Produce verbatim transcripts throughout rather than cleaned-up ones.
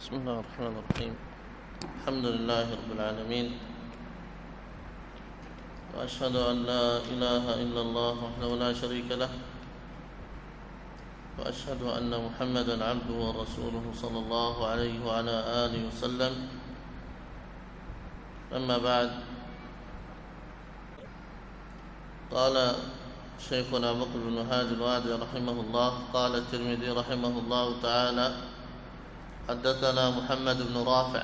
بسم الله الرحمن الرحيم. الحمد لله رب العالمين، وأشهد أن لا إله إلا الله وحده لا شريك له، وأشهد أن محمدًا عبده ورسوله صلى الله عليه وعلى آله وسلم. أما بعد، قال شيخنا بكر بن هادي الوادي رحمه الله، قال الترمذي رحمه الله تعالى: حدثنا محمد بن رافع.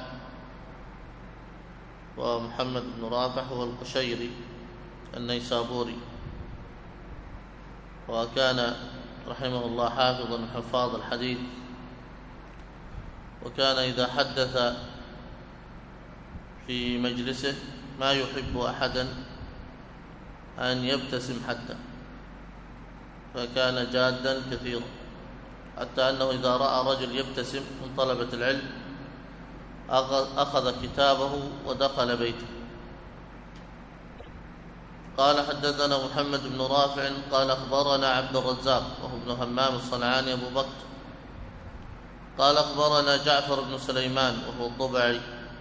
ومحمد بن رافع هو القشيري النيسابوري، وكان رحمه الله حافظا من حفاظ الحديث، وكان إذا حدث في مجلسه ما يحب أحدا أن يبتسم حتى، فكان جادا كثيرا، حتى أنه إذا رأى رجل يبتسم من طلبة العلم أخذ كتابه ودخل بيته. قال: حدثنا محمد بن رافع قال أخبرنا عبد الرزاق وهو ابن همام الصنعاني أبو بكر قال أخبرنا جعفر بن سليمان وهو الضبعي.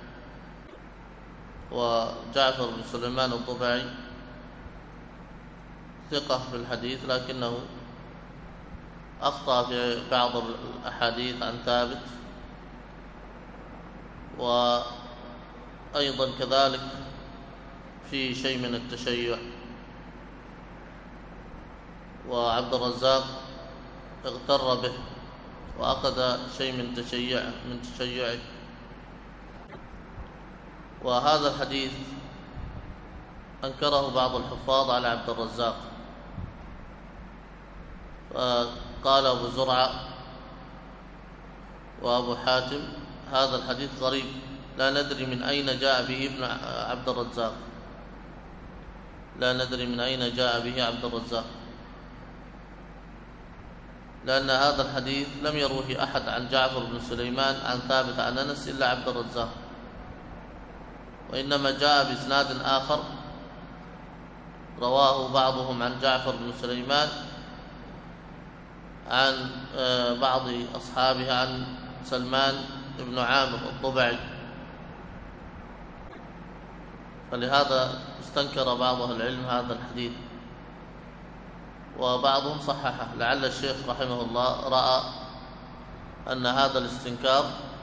وجعفر بن سليمان الضبعي ثقة في الحديث، لكنه أخطأ في بعض الأحاديث عن ثابت، وأيضا كذلك في شيء من التشيع. وعبد الرزاق اغتر به وأخذ شيء من تشيع من تشيعه. وهذا الحديث أنكره بعض الحفاظ على عبد الرزاق، فقال أبو زرعة وأبو حاتم: هذا الحديث غريب، لا ندري من أين جاء به ابن عبد الرزاق لا ندري من أين جاء به عبد الرزاق لأن هذا الحديث لم يروه أحد عن جعفر بن سليمان عن ثابت عن أنس إلا عبد الرزاق، وإنما جاء بإسناد آخر رواه بعضهم عن جعفر بن سليمان عن بعض أصحابه عن سلمان بن عامر الضبعي، فلهذا استنكر بعض أهل العلم هذا الحديث، وبعضهم صححه. لعل الشيخ رحمه الله رأى أن هذا الاستنكار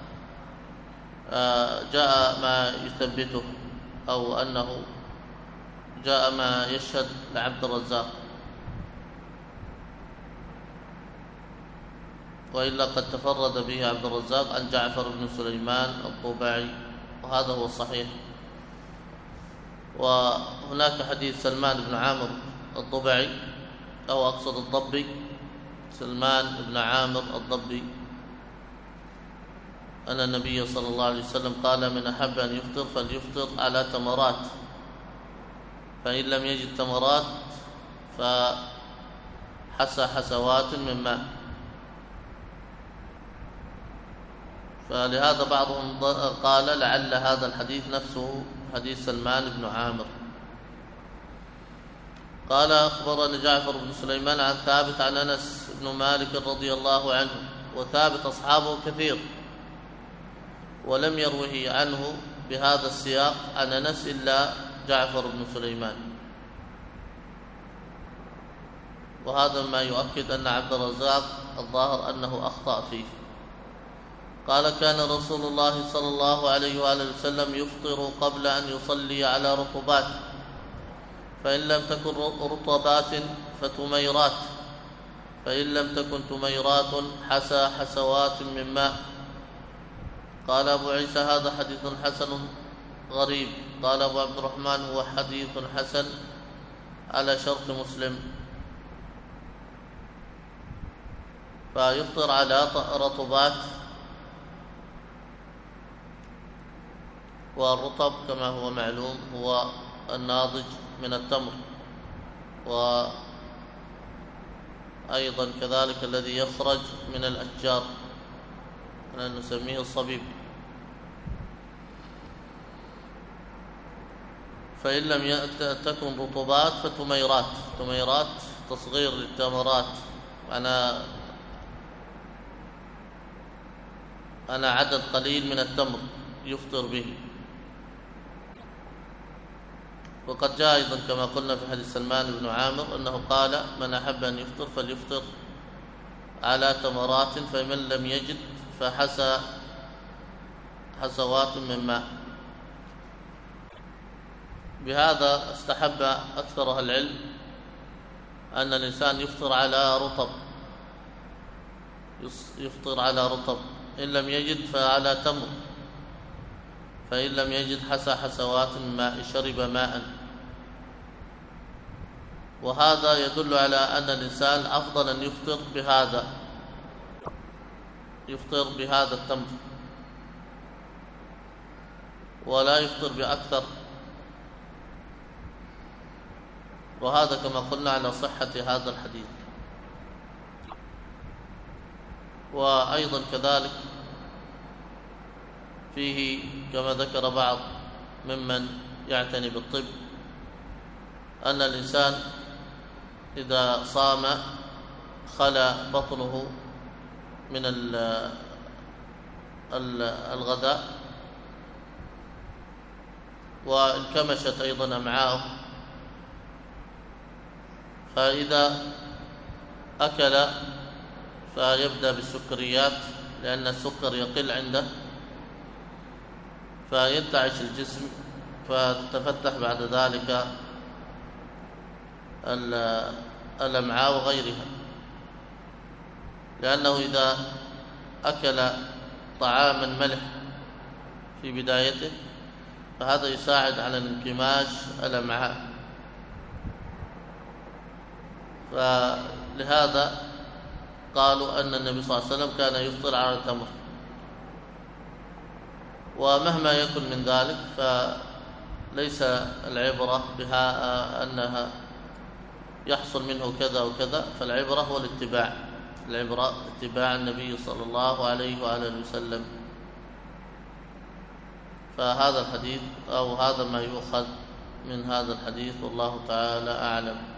جاء ما يثبته، أو أنه جاء ما يشهد لعبد الرزاق، وإلا قد تفرد به عبد الرزاق عن جعفر بن سليمان الضبعي، وهذا هو الصحيح. وهناك حديث سلمان بن عامر الضبعي، أو أقصد الضبي، سلمان بن عامر الضبي، أن النبي صلى الله عليه وسلم قال: من أحب أن يفطر فليفطر على تمرات، فإن لم يجد تمرات فحسى حسوات من ماء. فلهذا بعضهم قال لعل هذا الحديث نفسه حديث سلمان بن عامر. قال: أخبرنا جعفر بن سليمان عن ثابت عن أنس بن مالك رضي الله عنه، وثابت أصحابه كثير، ولم يروه عنه بهذا السياق عن أنس إلا جعفر بن سليمان، وهذا ما يؤكد أن عبد الرزاق الظاهر أنه أخطأ فيه. قال: كان رسول الله صلى الله عليه وآله وسلم يفطر قبل أن يصلي على رطبات، فإن لم تكن رطبات فتميرات، فإن لم تكن تميرات حسى حسوات من ماء. قال أبو عيسى: هذا حديث حسن غريب. قال أبو عبد الرحمن: هو حديث حسن على شرط مسلم. فيفطر على رطبات، والرطب كما هو معلوم هو الناضج من التمر، وأيضا كذلك الذي يخرج من الأشجار، نسميه الصبيب. فإن لم تكن رطبات فتميرات، تميرات تصغير للتمرات، أنا أنا عدد قليل من التمر يفطر به. وقد جاء أيضا كما قلنا في حديث سلمان بن عامر أنه قال: من أحب أن يفطر فليفطر على تمرات، فمن لم يجد فحسى حسوات من ماء. بهذا استحب أكثر أهل العلم أن الإنسان يفطر على رطب، يفطر على رطب، إن لم يجد فعلى تمر، فإن لم يجد حسى حسوات من ماء، شرب ماء. وهذا يدل على أن الإنسان أفضل أن يفطر بهذا، يفطر بهذا التمر، ولا يفطر بأكثر. وهذا كما قلنا على صحة هذا الحديث. وأيضا كذلك فيه كما ذكر بعض ممن يعتني بالطب أن الإنسان إذا صام خلا بطنه من الغداء وانكمشت أيضا أمعاؤه، فإذا أكل فيبدأ بالسكريات لأن السكر يقل عنده، فينتعش الجسم، فتتفتح بعد ذلك الأمعاء وغيرها، لأنه إذا أكل طعاما ملح في بدايته فهذا يساعد على انكماش الأمعاء. فلهذا قالوا أن النبي صلى الله عليه وسلم كان يفطر على التمر. ومهما يكن من ذلك فليس العبرة بها أنها يحصل منه كذا وكذا، فالعبرة هو الاتباع، العبرة اتباع النبي صلى الله عليه وآله وسلم. فهذا الحديث أو هذا ما يؤخذ من هذا الحديث، والله تعالى أعلم.